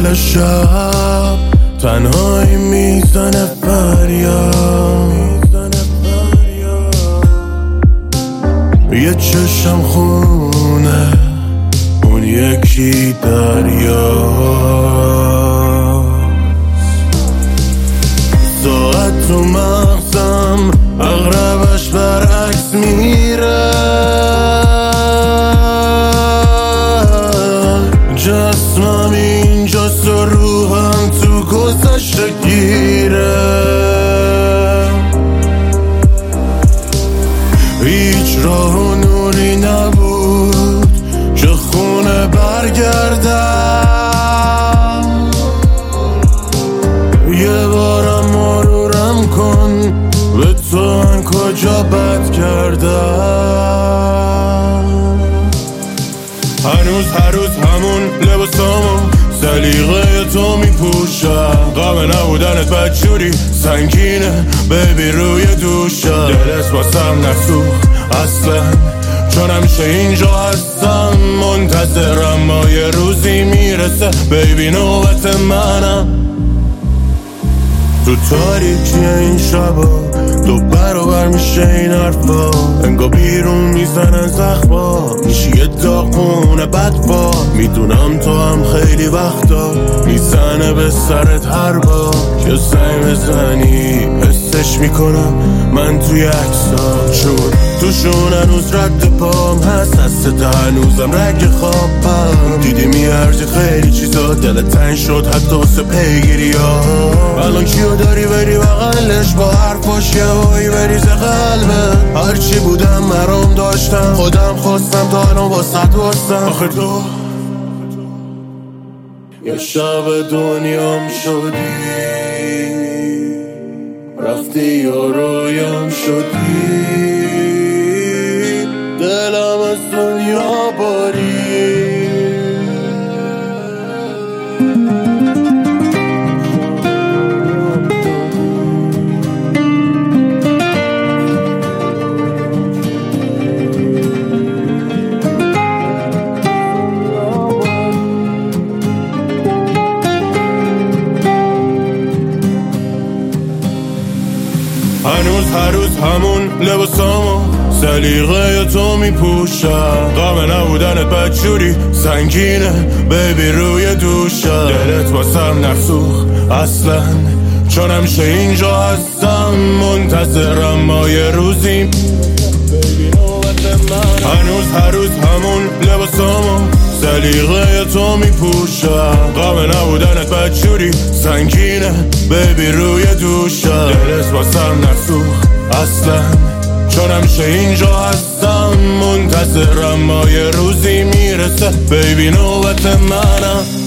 دل شب تنهایی میزنه فریاد، یه چشم خونه اون یکی دریا، ساعت تو مغزم اغربش برعکس میره، جسمم اینجاست و روحم تو گذشته گیره، هیچ راه و نوری نبود که خونه برگردم، یه بارم مرورم کن به تو من کجا بد کردم. هنوز هر روز همون لباسامو سلیقه تو میپوشم، غم نبودنت بدجوری سنگینه بیبی روی دوشم، دلت واسم نسوخت اصلا چون همیشه اینجا هستم، منتظرم ما یه روزی میرسه بیبی نوبت منم. تو تاریکی این شبا دو برابر میشه این حرفا، انگار بیرون میزنن زخما، میشه یه داغونه بدبا، میدونم تو هم خیلی وقتا میزنه به سرت هر بار که زنگ بزنی، حسش میکنم من توی عکسا، چون توشون هنوز رد پام هست، دستت هنوزم رگ خوابم، دیدی میارزی خیلی چیزا، دلت تنگ شد حتی واسه پیگیری ها، الان کیو داری بری بغلش با حرفاش یه هایی بریز قلبه، هرچی بودم مرام داشتم خودم خواستم تا الان واسط واسم، آخه تو یه شب دنیام شدی، رفتی یا رویام شدی، دلم از دنیا باری. هنوز هر روز همون لباسامو سلیقه تو میپوشم، غم نبودنت بدجوری سنگینه بیبی روی دوشم، دلت واسم نسوخت اصلا چون همیشه اینجا هستم، منتظرم ما یه روزی هنوز هر روز همون لباسامو سلیقه تو میپوشم، غم نبودنت بدجوری سنگینه بیبی روی دوشم، دلت واسم نسوخت اصلا چون همیشه اینجا هستم، منتظرم ما یه روزی میرسه بیبی نوبت منم.